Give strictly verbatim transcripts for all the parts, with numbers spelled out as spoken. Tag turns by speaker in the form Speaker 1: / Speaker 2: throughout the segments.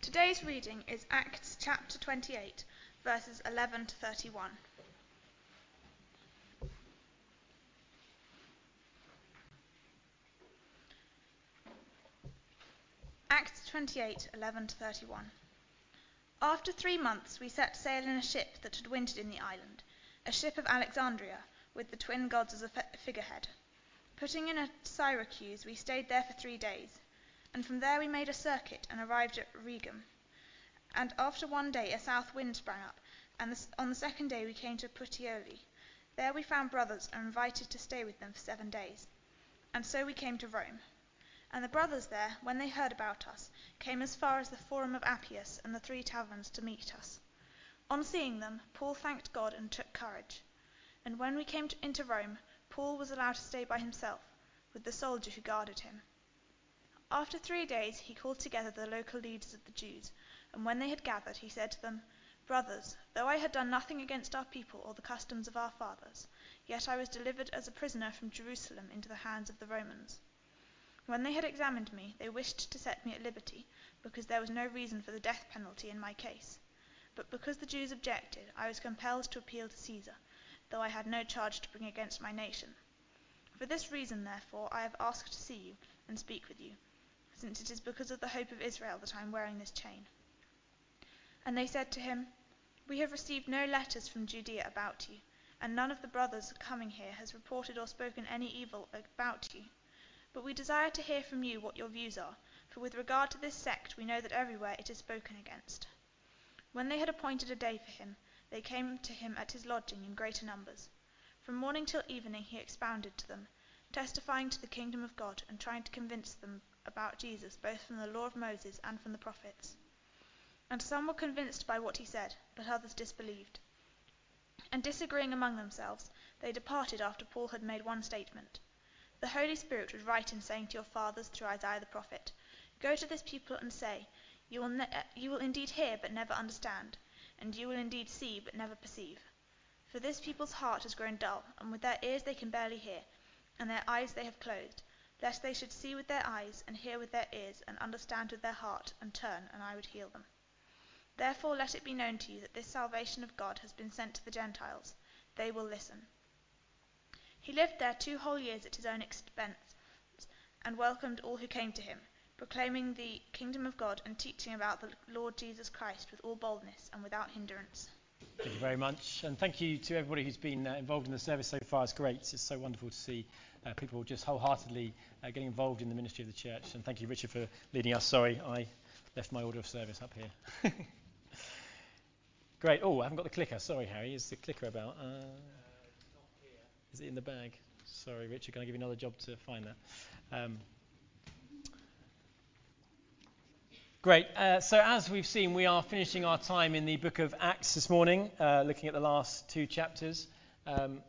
Speaker 1: Today's reading is Acts chapter twenty-eight, verses eleven to thirty-one. Acts twenty-eight, eleven to thirty-one. After three months we set sail in a ship that had wintered in the island, a ship of Alexandria, with the twin gods as a figurehead. Putting in at Syracuse, we stayed there for three days, and from there we made a circuit and arrived at Rhegium. And after one day a south wind sprang up, and the, on the second day we came to Puteoli. There we found brothers and invited to stay with them for seven days. And so we came to Rome. And the brothers there, when they heard about us, came as far as the Forum of Appius and the Three Taverns to meet us. On seeing them, Paul thanked God and took courage. And when we came to, into Rome, Paul was allowed to stay by himself, with the soldier who guarded him. After three days he called together the local leaders of the Jews, and when they had gathered, he said to them, "Brothers, though I had done nothing against our people or the customs of our fathers, yet I was delivered as a prisoner from Jerusalem into the hands of the Romans. When they had examined me, they wished to set me at liberty, because there was no reason for the death penalty in my case. But because the Jews objected, I was compelled to appeal to Caesar, though I had no charge to bring against my nation. For this reason, therefore, I have asked to see you and speak with you, since it is because of the hope of Israel that I am wearing this chain." And they said to him, "We have received no letters from Judea about you, and none of the brothers coming here has reported or spoken any evil about you. But we desire to hear from you what your views are, for with regard to this sect we know that everywhere it is spoken against." When they had appointed a day for him, they came to him at his lodging in greater numbers. From morning till evening he expounded to them, testifying to the kingdom of God and trying to convince them about Jesus both from the law of Moses and from the prophets. And some were convinced by what he said, but others disbelieved. And disagreeing among themselves, they departed after Paul had made one statement. "The Holy Spirit was right in saying to your fathers through Isaiah the prophet, 'Go to this people and say, you will, ne- you will indeed hear but never understand, and you will indeed see but never perceive. For this people's heart has grown dull, and with their ears they can barely hear, and their eyes they have closed, lest they should see with their eyes, and hear with their ears, and understand with their heart, and turn, and I would heal them. Therefore let it be known to you that this salvation of God has been sent to the Gentiles. They will listen.'" He lived there two whole years at his own expense, and welcomed all who came to him, proclaiming the kingdom of God and teaching about the Lord Jesus Christ with all boldness and without hindrance.
Speaker 2: Thank you very much, and thank you to everybody who's been uh, involved in the service so far. It's great. It's so wonderful to see uh, people just wholeheartedly uh, getting involved in the ministry of the church. And thank you, Richard, for leading us. Sorry, I left my order of service up here. Great. Oh, I haven't got the clicker. Sorry, Harry. Is the clicker about? Uh, uh, not here. Is it in the bag? Sorry, Richard. Can I give you another job to find that? Um, Great. Uh, so as we've seen, we are finishing our time in the book of Acts this morning, uh, looking at the last two chapters. Um,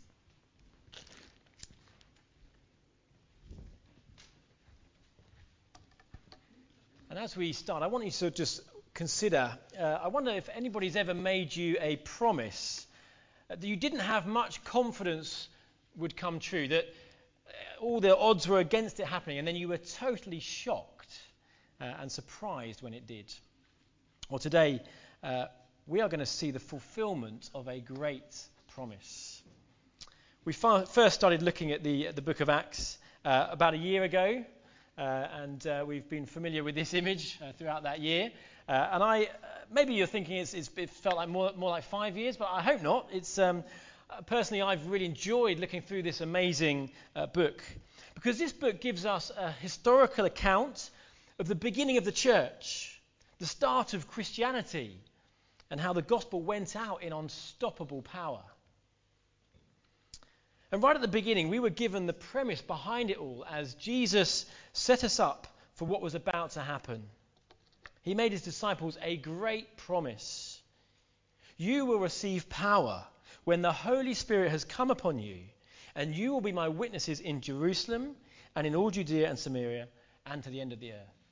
Speaker 2: and as we start, I want you to just consider, uh, I wonder if anybody's ever made you a promise that you didn't have much confidence would come true, that all the odds were against it happening, and then you were totally shocked Uh, and surprised when it did. Well, today uh, we are going to see the fulfillment of a great promise. We far, first started looking at the, the book of Acts uh, about a year ago, uh, and uh, we've been familiar with this image uh, throughout that year. Uh, and I, uh, maybe you're thinking it's, it's, it felt like more, more like five years, but I hope not. It's um, uh, personally, I've really enjoyed looking through this amazing uh, book, because this book gives us a historical account of the beginning of the church, the start of Christianity, and how the gospel went out in unstoppable power. And right at the beginning, we were given the premise behind it all as Jesus set us up for what was about to happen. He made his disciples a great promise. "You will receive power when the Holy Spirit has come upon you, and you will be my witnesses in Jerusalem and in all Judea and Samaria and to the end of the earth."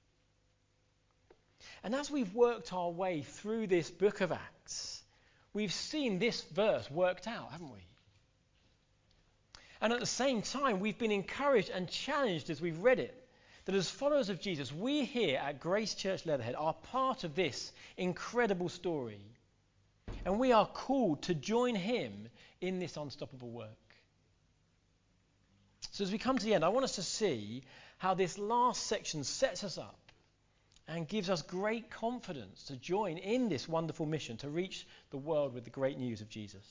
Speaker 2: And as we've worked our way through this book of Acts, we've seen this verse worked out, haven't we? And at the same time, we've been encouraged and challenged as we've read it that as followers of Jesus, we here at Grace Church Leatherhead are part of this incredible story. And we are called to join him in this unstoppable work. So as we come to the end, I want us to see how this last section sets us up and gives us great confidence to join in this wonderful mission to reach the world with the great news of Jesus.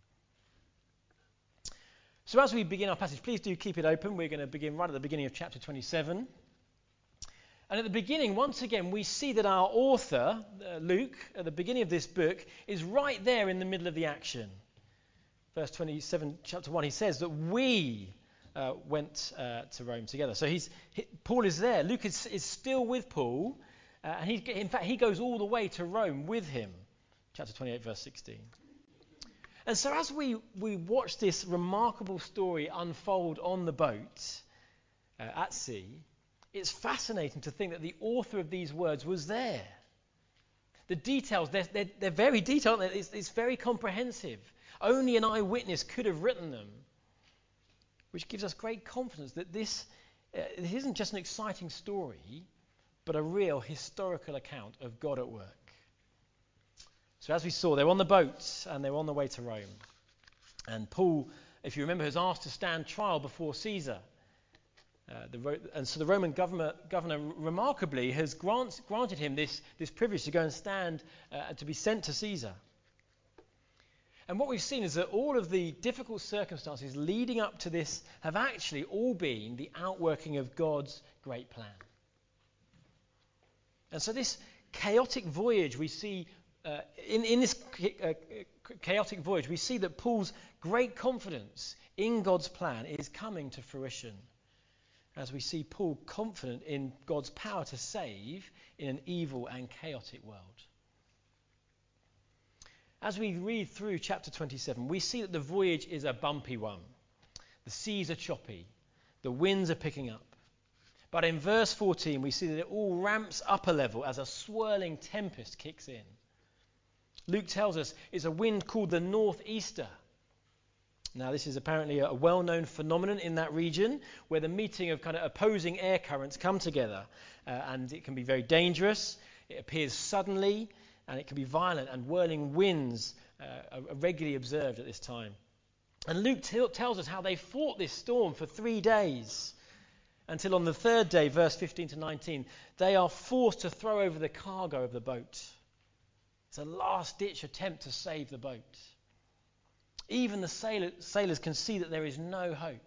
Speaker 2: So as we begin our passage, please do keep it open. We're going to begin right at the beginning of chapter twenty-seven. And at the beginning, once again, we see that our author, uh, Luke, at the beginning of this book, is right there in the middle of the action. Verse twenty-seven, chapter one, he says that we uh, went uh, to Rome together. So he's he, Paul is there. Luke is, is still with Paul. Uh, and he, in fact, he goes all the way to Rome with him. Chapter twenty-eight, verse sixteen. And so as we, we watch this remarkable story unfold on the boat uh, at sea, it's fascinating to think that the author of these words was there. The details, they're, they're, they're very detailed. It's, it's very comprehensive. Only an eyewitness could have written them, which gives us great confidence that this, uh, this isn't just an exciting story, but a real historical account of God at work. So as we saw, they're on the boat and they're on the way to Rome. And Paul, if you remember, has asked to stand trial before Caesar. Uh, the, and so the Roman governor, governor remarkably has grant, granted him this, this privilege to go and stand, uh, to be sent to Caesar. And what we've seen is that all of the difficult circumstances leading up to this have actually all been the outworking of God's great plan. And so this chaotic voyage we see, uh, in, in this uh, chaotic voyage, we see that Paul's great confidence in God's plan is coming to fruition. As we see Paul confident in God's power to save in an evil and chaotic world. As we read through chapter twenty-seven, we see that the voyage is a bumpy one. The seas are choppy. The winds are picking up. But in verse fourteen, we see that it all ramps up a level as a swirling tempest kicks in. Luke tells us it's a wind called the northeaster. Now, this is apparently a well-known phenomenon in that region where the meeting of kind of opposing air currents come together, uh, and it can be very dangerous. It appears suddenly, and it can be violent, and whirling winds uh, are regularly observed at this time. And Luke t- tells us how they fought this storm for three days until on the third day, verse fifteen to nineteen, they are forced to throw over the cargo of the boat. It's a last-ditch attempt to save the boat. Even the sailor, sailors can see that there is no hope.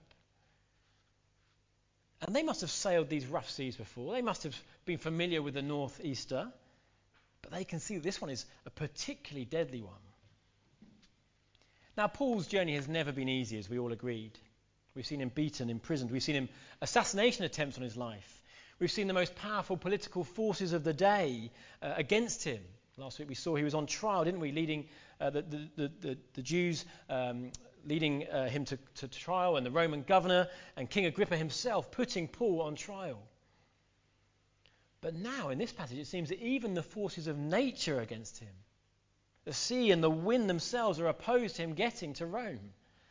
Speaker 2: And they must have sailed these rough seas before. They must have been familiar with the northeaster. But they can see that this one is a particularly deadly one. Now, Paul's journey has never been easy, as we all agreed. We've seen him beaten, imprisoned. We've seen him assassination attempts on his life. We've seen the most powerful political forces of the day uh, against him. Last week we saw he was on trial, didn't we, leading uh, the, the, the, the, the Jews, um, leading uh, him to, to trial, and the Roman governor and King Agrippa himself putting Paul on trial. But now, in this passage, it seems that even the forces of nature are against him. The sea and the wind themselves are opposed to him getting to Rome.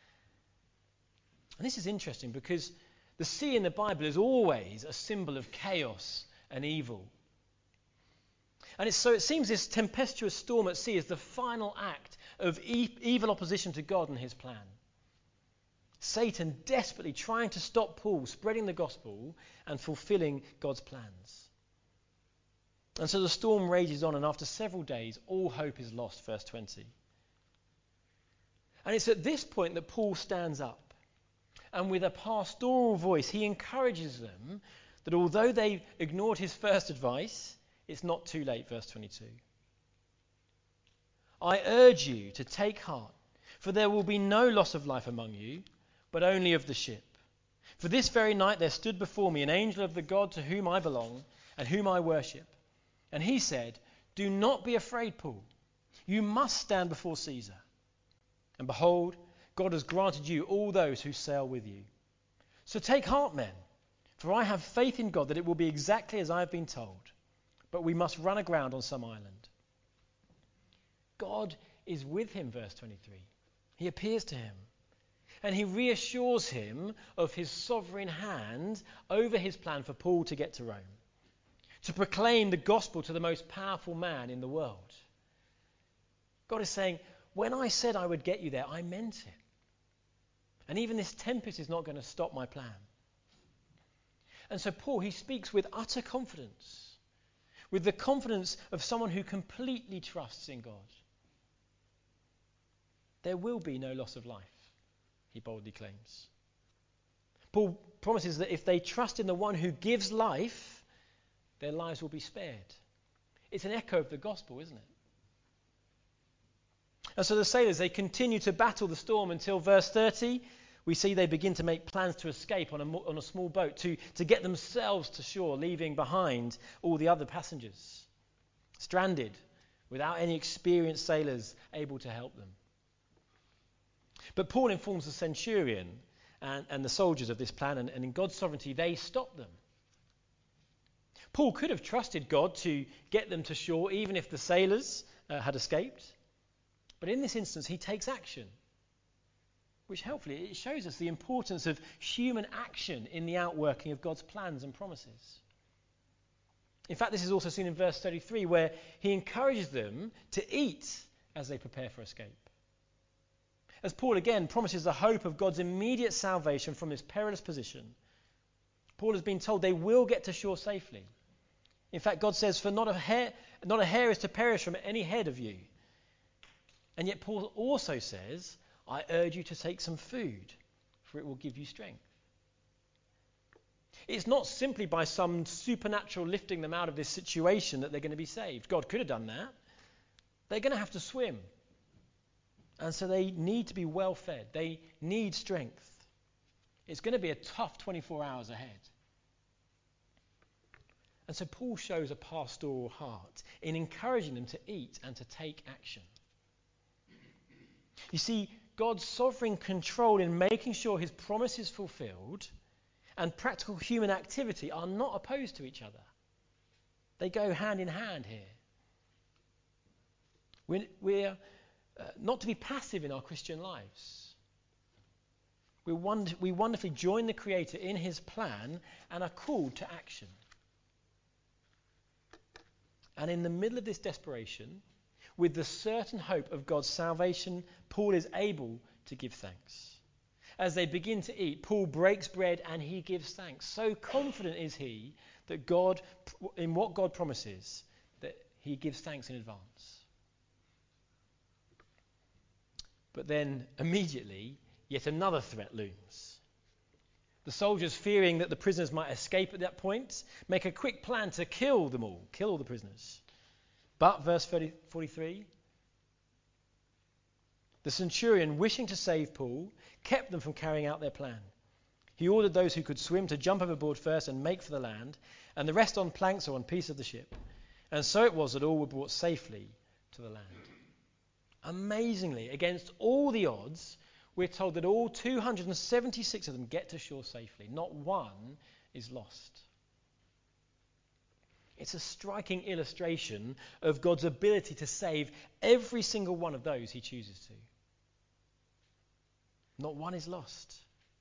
Speaker 2: And this is interesting because the sea in the Bible is always a symbol of chaos and evil. And it's, so it seems this tempestuous storm at sea is the final act of e- evil opposition to God and his plan. Satan desperately trying to stop Paul spreading the gospel and fulfilling God's plans. And so the storm rages on, and after several days, all hope is lost, verse twenty. And it's at this point that Paul stands up. And with a pastoral voice, he encourages them that although they ignored his first advice, it's not too late, verse twenty-two. I urge you to take heart, for there will be no loss of life among you, but only of the ship. For this very night there stood before me an angel of the God to whom I belong and whom I worship. And he said, do not be afraid, Paul. You must stand before Caesar. And behold, God has granted you all those who sail with you. So take heart, men, for I have faith in God that it will be exactly as I have been told. But we must run aground on some island. God is with him, verse twenty-three. He appears to him. And he reassures him of his sovereign hand over his plan for Paul to get to Rome, to proclaim the gospel to the most powerful man in the world. God is saying, when I said I would get you there, I meant it. And even this tempest is not going to stop my plan. And so Paul, he speaks with utter confidence, with the confidence of someone who completely trusts in God. There will be no loss of life, he boldly claims. Paul promises that if they trust in the one who gives life, their lives will be spared. It's an echo of the gospel, isn't it? And so the sailors, they continue to battle the storm until verse thirty. We see they begin to make plans to escape on a, on a small boat, to, to get themselves to shore, leaving behind all the other passengers, stranded, without any experienced sailors able to help them. But Paul informs the centurion and, and the soldiers of this plan, and, and in God's sovereignty, they stop them. Paul could have trusted God to get them to shore, even if the sailors uh, had escaped. But in this instance, he takes action, which helpfully it shows us the importance of human action in the outworking of God's plans and promises. In fact, this is also seen in verse thirty-three, where he encourages them to eat as they prepare for escape. As Paul again promises the hope of God's immediate salvation from this perilous position, Paul has been told they will get to shore safely. In fact, God says, for not a hair, not a hair is to perish from any head of you. And yet Paul also says, I urge you to take some food, for it will give you strength. It's not simply by some supernatural lifting them out of this situation that they're going to be saved. God could have done that. They're going to have to swim. And so they need to be well fed. They need strength. It's going to be a tough twenty-four hours ahead. And so Paul shows a pastoral heart in encouraging them to eat and to take action. You see, God's sovereign control in making sure his promise is fulfilled and practical human activity are not opposed to each other. They go hand in hand here. We're, we're uh, not to be passive in our Christian lives. We, wonder, we wonderfully join the Creator in his plan and are called to action. And in the middle of this desperation, with the certain hope of God's salvation, Paul is able to give thanks. As they begin to eat, Paul breaks bread and he gives thanks. So confident is he that God, in what God promises, that he gives thanks in advance. But then immediately, yet another threat looms. The soldiers, fearing that the prisoners might escape at that point, make a quick plan to kill them all, kill all the prisoners. But, verse forty-three, the centurion, wishing to save Paul, kept them from carrying out their plan. He ordered those who could swim to jump overboard first and make for the land, and the rest on planks or on pieces of the ship. And so it was that all were brought safely to the land. Amazingly, against all the odds, we're told that all two hundred seventy-six of them get to shore safely. Not one is lost. It's a striking illustration of God's ability to save every single one of those he chooses to. Not one is lost.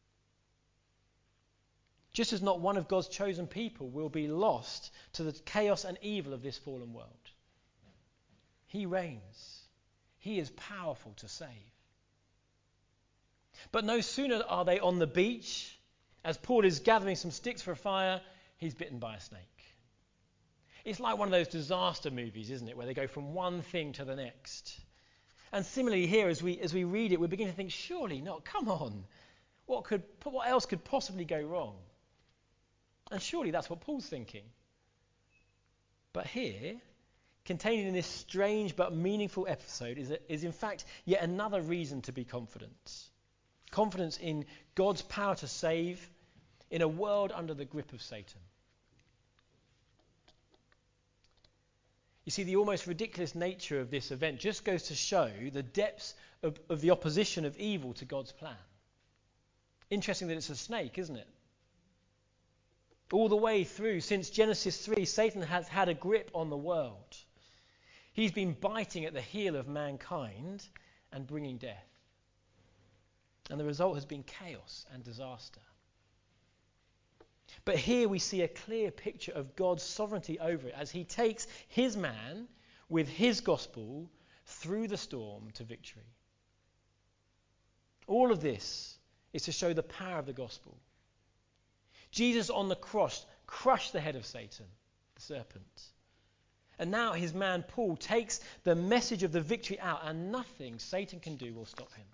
Speaker 2: Just as not one of God's chosen people will be lost to the chaos and evil of this fallen world. He reigns. He is powerful to save. But no sooner are they on the beach, as Paul is gathering some sticks for a fire, he's bitten by a snake. It's like one of those disaster movies, isn't it, where they go from one thing to the next. And similarly here, as we as we read it, we begin to think, surely not, come on. What could what else could possibly go wrong? And surely that's what Paul's thinking. But here, contained in this strange but meaningful episode, is, is in fact yet another reason to be confident. Confidence in God's power to save in a world under the grip of Satan. You see, the almost ridiculous nature of this event just goes to show the depths of, of the opposition of evil to God's plan. Interesting that it's a snake, isn't it? All the way through, since Genesis three, Satan has had a grip on the world. He's been biting at the heel of mankind and bringing death. And the result has been chaos and disaster. But here we see a clear picture of God's sovereignty over it as he takes his man with his gospel through the storm to victory. All of this is to show the power of the gospel. Jesus on the cross crushed the head of Satan, the serpent. And now his man Paul takes the message of the victory out, and nothing Satan can do will stop him.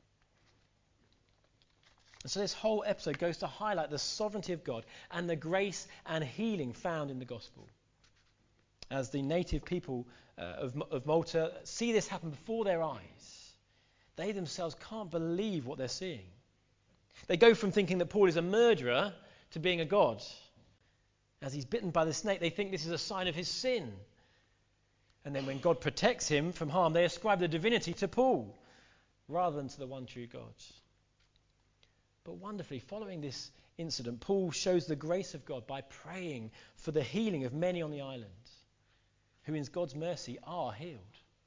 Speaker 2: And so this whole episode goes to highlight the sovereignty of God and the grace and healing found in the gospel. As the native people uh, of, of Malta see this happen before their eyes, they themselves can't believe what they're seeing. They go from thinking that Paul is a murderer to being a god. As he's bitten by the snake, they think this is a sign of his sin. And then when God protects him from harm, they ascribe the divinity to Paul rather than to the one true God. But wonderfully, following this incident, Paul shows the grace of God by praying for the healing of many on the island who in God's mercy are healed.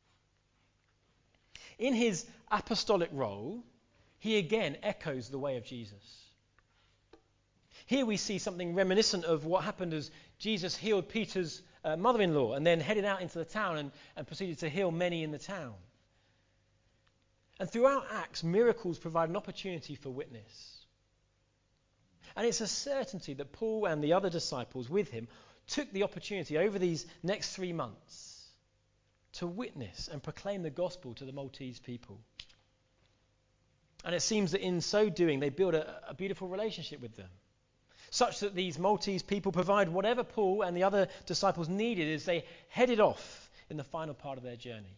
Speaker 2: In his apostolic role, he again echoes the way of Jesus. Here we see something reminiscent of what happened as Jesus healed Peter's uh, mother-in-law and then headed out into the town and, and proceeded to heal many in the town. And throughout Acts, miracles provide an opportunity for witness. And it's a certainty that Paul and the other disciples with him took the opportunity over these next three months to witness and proclaim the gospel to the Maltese people. And it seems that in so doing, they build a, a beautiful relationship with them, such that these Maltese people provide whatever Paul and the other disciples needed as they headed off in the final part of their journey.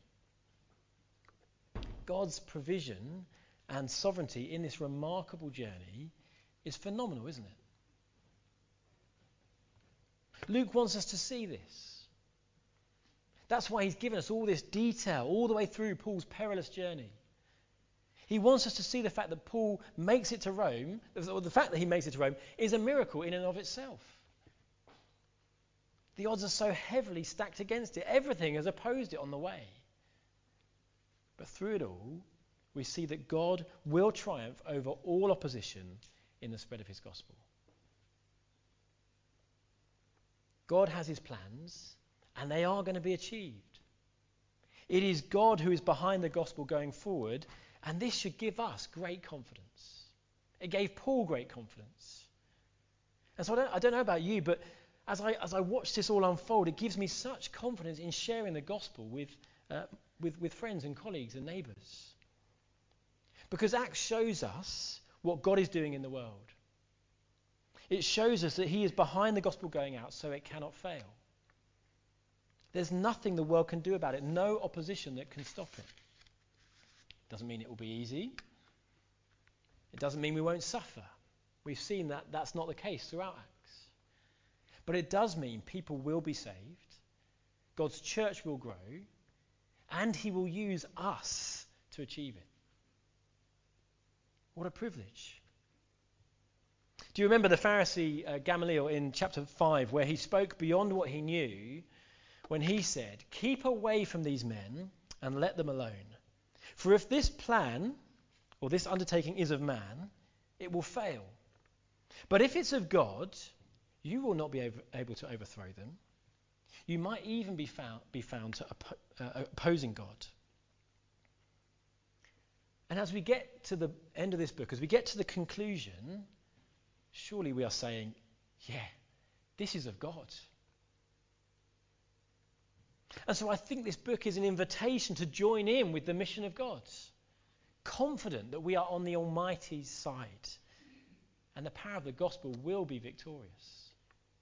Speaker 2: God's provision and sovereignty in this remarkable journey is phenomenal, isn't it? Luke wants us to see this. That's why he's given us all this detail all the way through Paul's perilous journey. He wants us to see the fact that Paul makes it to Rome, or the fact that he makes it to Rome, is a miracle in and of itself. The odds are so heavily stacked against it. Everything has opposed it on the way. But through it all, we see that God will triumph over all opposition in the spread of his gospel. God has his plans, and they are going to be achieved. It is God who is behind the gospel going forward, and this should give us great confidence. It gave Paul great confidence. And so I don't, I don't know about you, but as I, as I watch this all unfold, it gives me such confidence in sharing the gospel with, uh, with, with friends and colleagues and neighbours. Because Acts shows us what God is doing in the world. It shows us that he is behind the gospel going out so it cannot fail. There's nothing the world can do about it, no opposition that can stop it. Doesn't mean it will be easy. It doesn't mean we won't suffer. We've seen that that's not the case throughout Acts. But it does mean people will be saved, God's church will grow, and he will use us to achieve it. What a privilege. Do you remember the Pharisee uh, Gamaliel in chapter five, where he spoke beyond what he knew when he said, "Keep away from these men and let them alone. For if this plan or this undertaking is of man, it will fail. But if it's of God, you will not be able, able to overthrow them. You might even be found, be found to oppo- uh, opposing God." And as we get to the end of this book, as we get to the conclusion, surely we are saying, yeah, this is of God. And so I think this book is an invitation to join in with the mission of God, confident that we are on the Almighty's side and the power of the gospel will be victorious.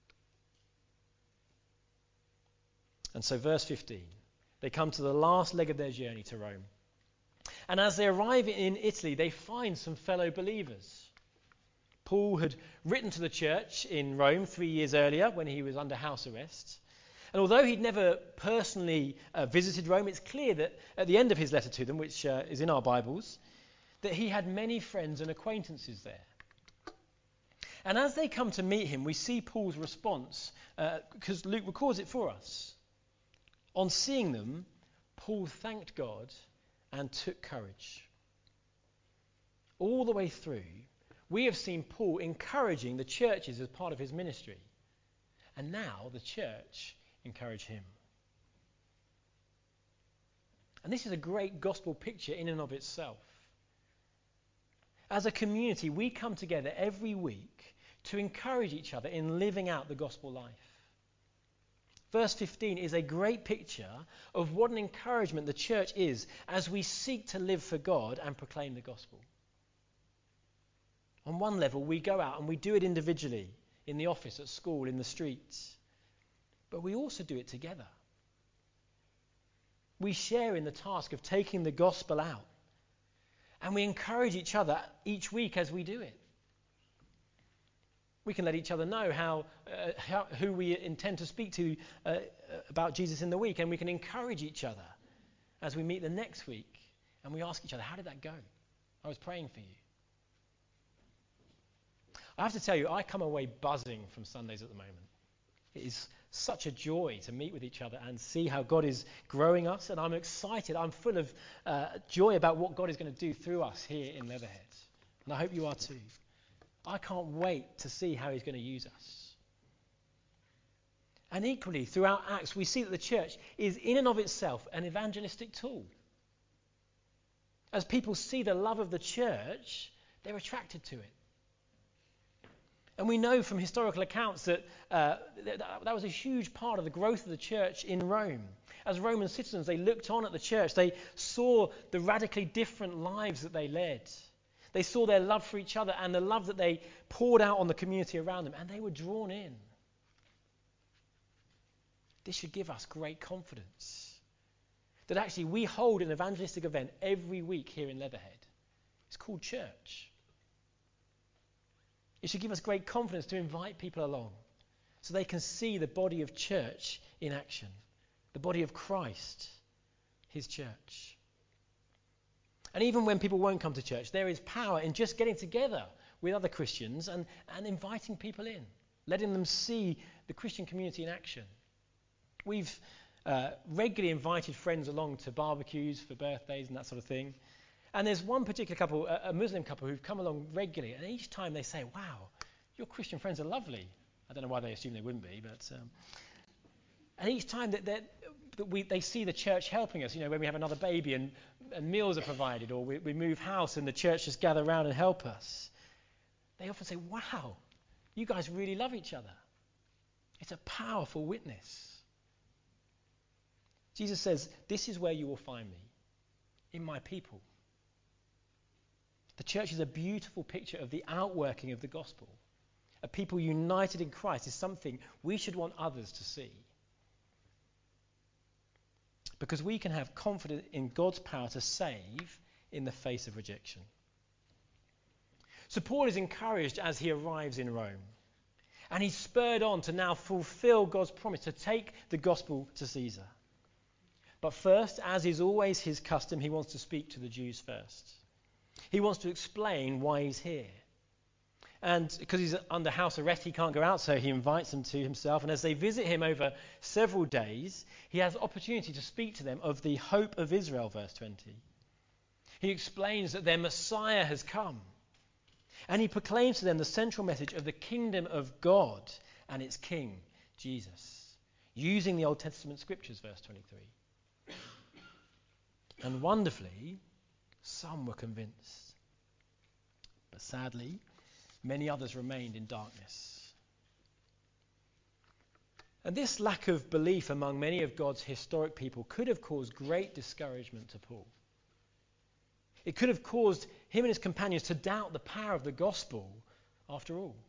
Speaker 2: And so verse fifteen, they come to the last leg of their journey to Rome. And as they arrive in Italy, they find some fellow believers. Paul had written to the church in Rome three years earlier when he was under house arrest. And although he'd never personally uh, visited Rome, it's clear that at the end of his letter to them, which uh, is in our Bibles, that he had many friends and acquaintances there. And as they come to meet him, we see Paul's response, uh, because Luke records it for us. On seeing them, Paul thanked God and took courage. all the way through, we have seen Paul encouraging the churches as part of his ministry. And now the church encourage him. And this is a great gospel picture in and of itself. As a community, we come together every week to encourage each other in living out the gospel life. Verse fifteen is a great picture of what an encouragement the church is as we seek to live for God and proclaim the gospel. On one level, we go out and we do it individually, in the office, at school, in the streets. But we also do it together. We share in the task of taking the gospel out. And we encourage each other each week as we do it. We can let each other know how, uh, how who we intend to speak to uh, about Jesus in the week, and we can encourage each other as we meet the next week, and we ask each other, how did that go? I was praying for you. I have to tell you, I come away buzzing from Sundays at the moment. It is such a joy to meet with each other and see how God is growing us, and I'm excited. I'm full of uh, joy about what God is going to do through us here in Leatherhead, and I hope you are too. I can't wait to see how he's going to use us. And equally, throughout Acts, we see that the church is in and of itself an evangelistic tool. As people see the love of the church, they're attracted to it. And we know from historical accounts that, uh, that that was a huge part of the growth of the church in Rome. As Roman citizens, they looked on at the church. They saw the radically different lives that they led. They saw their love for each other and the love that they poured out on the community around them, and they were drawn in. This should give us great confidence that actually we hold an evangelistic event every week here in Leatherhead. It's called church. It should give us great confidence to invite people along so they can see the body of church in action, the body of Christ, his church. And even when people won't come to church, there is power in just getting together with other Christians and, and inviting people in, letting them see the Christian community in action. We've uh, regularly invited friends along to barbecues for birthdays and that sort of thing. And there's one particular couple, a, a Muslim couple, who've come along regularly, and each time they say, wow, your Christian friends are lovely. I don't know why they assume they wouldn't be, but... Um, and each time that, that, that we, they see the church helping us, you know, when we have another baby and, and meals are provided, or we, we move house and the church just gather around and help us, they often say, wow, you guys really love each other. It's a powerful witness. Jesus says, this is where you will find me, in my people. The church is a beautiful picture of the outworking of the gospel. A people united in Christ is something we should want others to see. Because we can have confidence in God's power to save in the face of rejection. So Paul is encouraged as he arrives in Rome. And he's spurred on to now fulfill God's promise to take the gospel to Caesar. But first, as is always his custom, he wants to speak to the Jews first. He wants to explain why he's here. And because he's under house arrest, he can't go out, so he invites them to himself. And as they visit him over several days, he has opportunity to speak to them of the hope of Israel, verse twenty. He explains that their Messiah has come. And he proclaims to them the central message of the kingdom of God and its king, Jesus, using the Old Testament scriptures, verse twenty-three. And wonderfully, some were convinced. But sadly, many others remained in darkness. And this lack of belief among many of God's historic people could have caused great discouragement to Paul. It could have caused him and his companions to doubt the power of the gospel after all.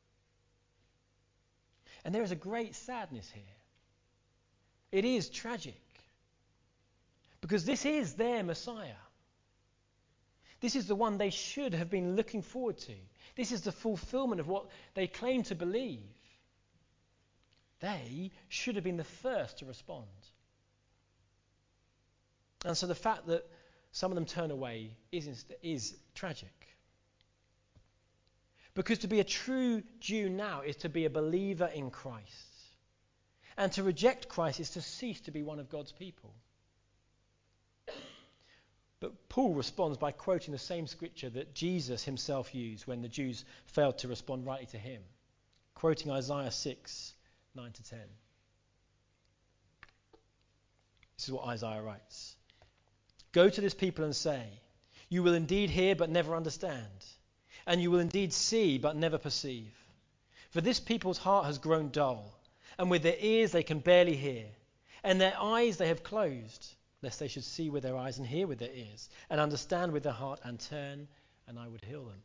Speaker 2: And there is a great sadness here. It is tragic. Because this is their Messiah. This is the one they should have been looking forward to. This is the fulfillment of what they claim to believe. They should have been the first to respond. And so the fact that some of them turn away is, is tragic. Because to be a true Jew now is to be a believer in Christ. And to reject Christ is to cease to be one of God's people. But Paul responds by quoting the same scripture that Jesus himself used when the Jews failed to respond rightly to him, quoting Isaiah six, nine to ten. This is what Isaiah writes. Go to this people and say, you will indeed hear but never understand, and you will indeed see but never perceive. For this people's heart has grown dull, and with their ears they can barely hear, and their eyes they have closed, lest they should see with their eyes and hear with their ears, and understand with their heart and turn, and I would heal them.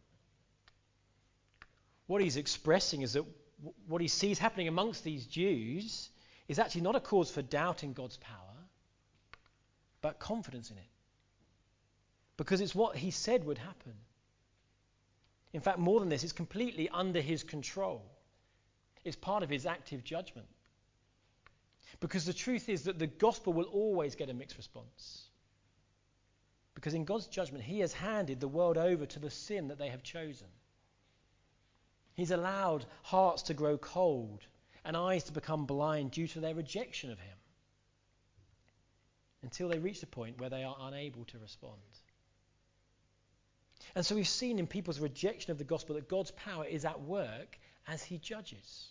Speaker 2: What he's expressing is that what he sees happening amongst these Jews is actually not a cause for doubt in God's power, but confidence in it. Because it's what he said would happen. In fact, more than this, it's completely under his control. It's part of his active judgment. Because the truth is that the gospel will always get a mixed response. Because in God's judgment, he has handed the world over to the sin that they have chosen. He's allowed hearts to grow cold and eyes to become blind due to their rejection of him, until they reach the point where they are unable to respond. And so we've seen in people's rejection of the gospel that God's power is at work as he judges.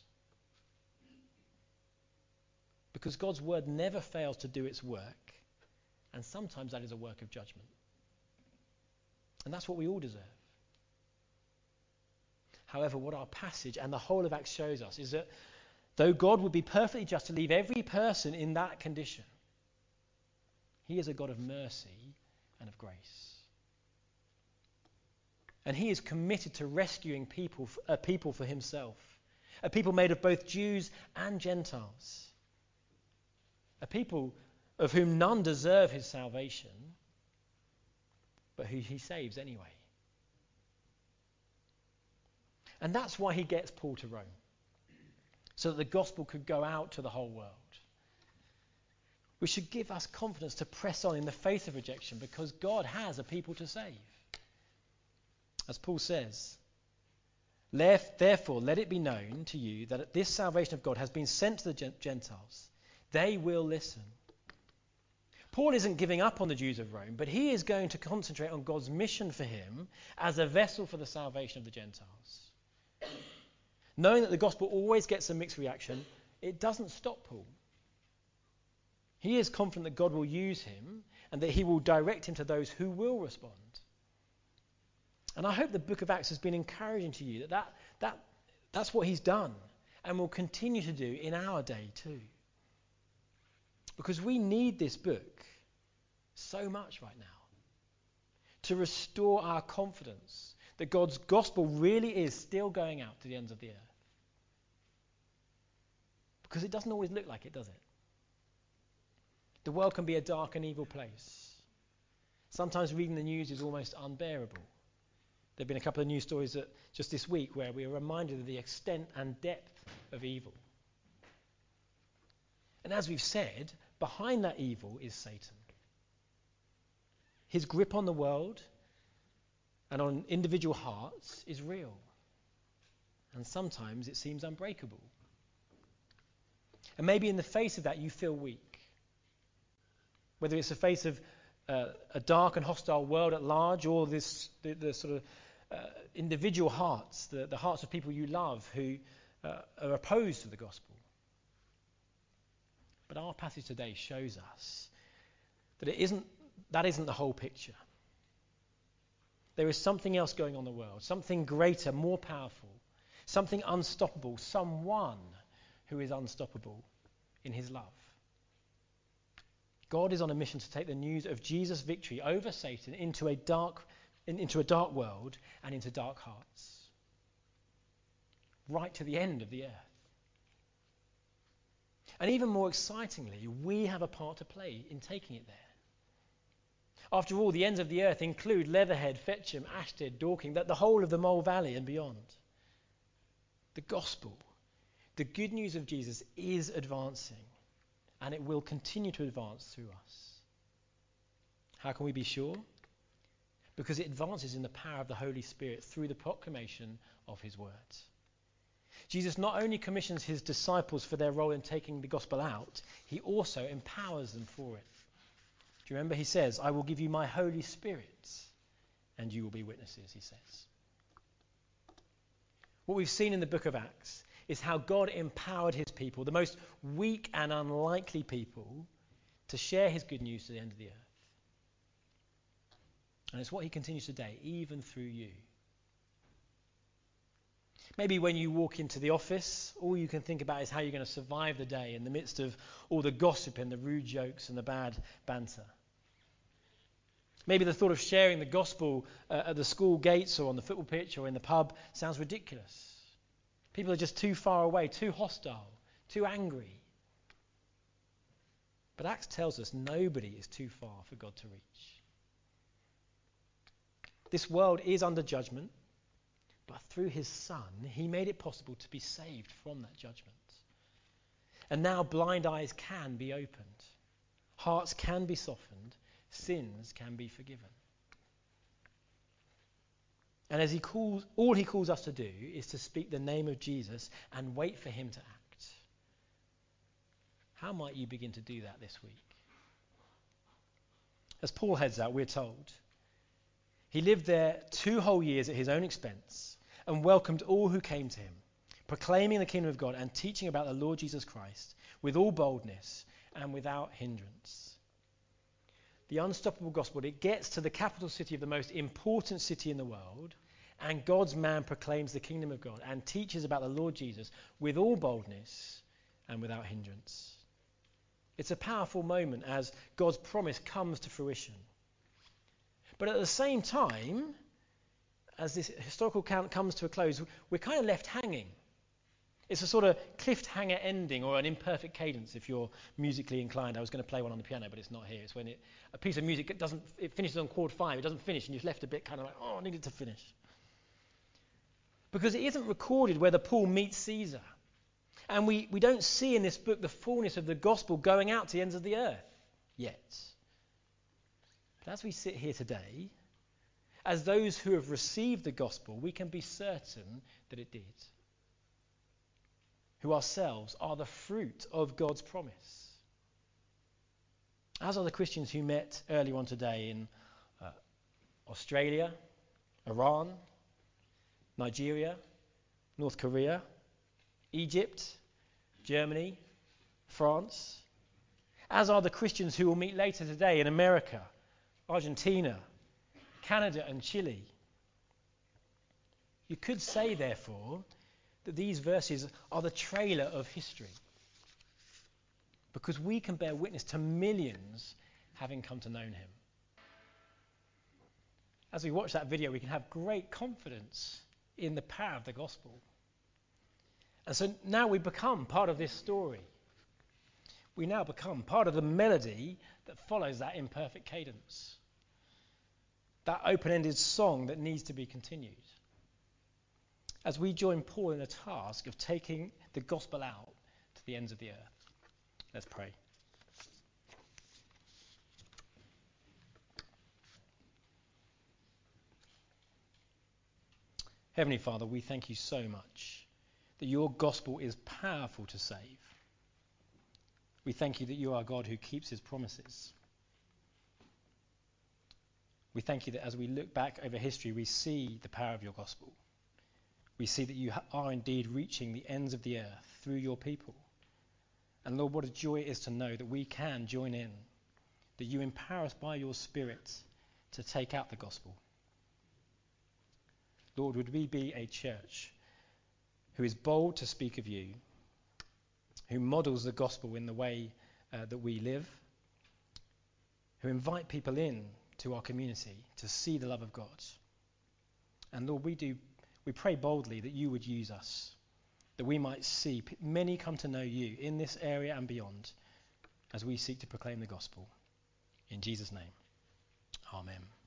Speaker 2: Because God's word never fails to do its work, and sometimes that is a work of judgment. And that's what we all deserve. However, what our passage and the whole of Acts shows us is that though God would be perfectly just to leave every person in that condition, he is a God of mercy and of grace. And he is committed to rescuing people, a people for himself, a people made of both Jews and Gentiles, a people of whom none deserve his salvation, but who he saves anyway. And that's why he gets Paul to Rome, so that the gospel could go out to the whole world. Which should give us confidence to press on in the face of rejection, because God has a people to save. As Paul says, therefore let it be known to you that this salvation of God has been sent to the Gentiles. They will listen. Paul isn't giving up on the Jews of Rome, but he is going to concentrate on God's mission for him as a vessel for the salvation of the Gentiles. Knowing that the gospel always gets a mixed reaction, it doesn't stop Paul. He is confident that God will use him and that he will direct him to those who will respond. And I hope the book of Acts has been encouraging to you that, that, that that's what he's done and will continue to do in our day too. Because we need this book so much right now to restore our confidence that God's gospel really is still going out to the ends of the earth. Because it doesn't always look like it, does it? The world can be a dark and evil place. Sometimes reading the news is almost unbearable. There have been a couple of news stories that just this week where we are reminded of the extent and depth of evil. And as we've said, behind that evil is Satan. His grip on the world and on individual hearts is real. And sometimes it seems unbreakable. And maybe in the face of that you feel weak. Whether it's the face of uh, a dark and hostile world at large, or this the, the sort of uh, individual hearts, the, the hearts of people you love who uh, are opposed to the gospel. But our passage today shows us that it isn't that isn't the whole picture. There is something else going on in the world, something greater, more powerful, something unstoppable, someone who is unstoppable in his love. God is on a mission to take the news of Jesus' victory over Satan into a dark, into a dark world and into dark hearts, right to the end of the earth. And even more excitingly, we have a part to play in taking it there. After all, the ends of the earth include Leatherhead, Fetcham, Ashtead, Dorking, that the whole of the Mole Valley and beyond. The gospel, the good news of Jesus, is advancing, and it will continue to advance through us. How can we be sure? Because it advances in the power of the Holy Spirit through the proclamation of his words. Jesus not only commissions his disciples for their role in taking the gospel out, he also empowers them for it. Do you remember? He says, I will give you my Holy Spirit, and you will be witnesses, he says. What we've seen in the book of Acts is how God empowered his people, the most weak and unlikely people, to share his good news to the end of the earth. And it's what he continues today, even through you. Maybe when you walk into the office, all you can think about is how you're going to survive the day in the midst of all the gossip and the rude jokes and the bad banter. Maybe the thought of sharing the gospel uh, at the school gates or on the football pitch or in the pub sounds ridiculous. People are just too far away, too hostile, too angry. But Acts tells us nobody is too far for God to reach. This world is under judgment, but through his Son, he made it possible to be saved from that judgment. And now blind eyes can be opened, hearts can be softened, sins can be forgiven. And as he calls, all he calls us to do is to speak the name of Jesus and wait for him to act. How might you begin to do that this week? As Paul heads out, we're told, he lived there two whole years at his own expense and welcomed all who came to him, proclaiming the kingdom of God and teaching about the Lord Jesus Christ with all boldness and without hindrance. The unstoppable gospel, it gets to the capital city of the most important city in the world, and God's man proclaims the kingdom of God and teaches about the Lord Jesus with all boldness and without hindrance. It's a powerful moment as God's promise comes to fruition. But at the same time, as this historical account comes to a close, we're kind of left hanging. It's a sort of cliffhanger ending, or an imperfect cadence if you're musically inclined. I was going to play one on the piano, but it's not here. It's when it, a piece of music doesn't, it finishes on chord five, it doesn't finish, and you're left a bit kind of like, oh, I needed to finish. Because it isn't recorded whether Paul meets Caesar. And we, we don't see in this book the fullness of the gospel going out to the ends of the earth yet. But as we sit here today, as those who have received the gospel, we can be certain that it did. Who ourselves are the fruit of God's promise. As are the Christians who met earlier on today in uh, Australia, Iran, Nigeria, North Korea, Egypt, Germany, France. As are the Christians who will meet later today in America, Argentina, Canada and Chile. You could say, therefore, that these verses are the trailer of history, because we can bear witness to millions having come to know him. As we watch that video, we can have great confidence in the power of the gospel. And so now we become part of this story. We now become part of the melody that follows that imperfect cadence. That open-ended song that needs to be continued. As we join Paul in the task of taking the gospel out to the ends of the earth. Let's pray. Heavenly Father, we thank you so much that your gospel is powerful to save. We thank you that you are God who keeps his promises. We thank you that as we look back over history, we see the power of your gospel. We see that you are indeed reaching the ends of the earth through your people. And Lord, what a joy it is to know that we can join in, that you empower us by your Spirit to take out the gospel. Lord, would we be a church who is bold to speak of you, who models the gospel in the way uh, that we live, who invite people in to our community to see the love of God. And Lord, we do we pray boldly that you would use us, that we might see many come to know you in this area and beyond as we seek to proclaim the gospel. In Jesus' name, amen.